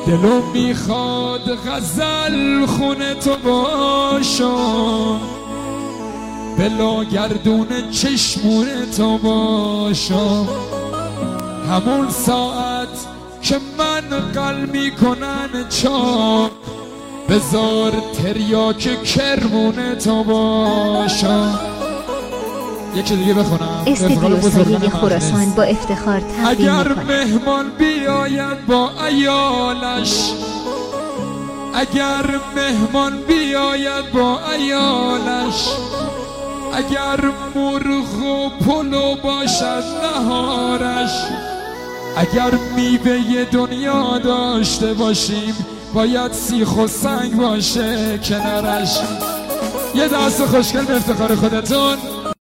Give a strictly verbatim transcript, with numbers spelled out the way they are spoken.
دلو میخواد غزل خونه تو باشم، بلا گردون چشمون تو باشم. همون ساعت که من قل میکنن چاک، بذار تریاک کرمون تو باشم. یکی دیگه بخونم. استودیو صحیح خراسان با افتخار تقدیم اگر می‌کند. مهمان بیاید با عیالش، اگر مهمان بیاید با عیالش، اگر مرغ و پلو باشد نهارش، اگر میوه دنیا داشته باشیم باید سیخ و سنگ باشه کنارش. یه دست خوشگل به افتخار خودتون.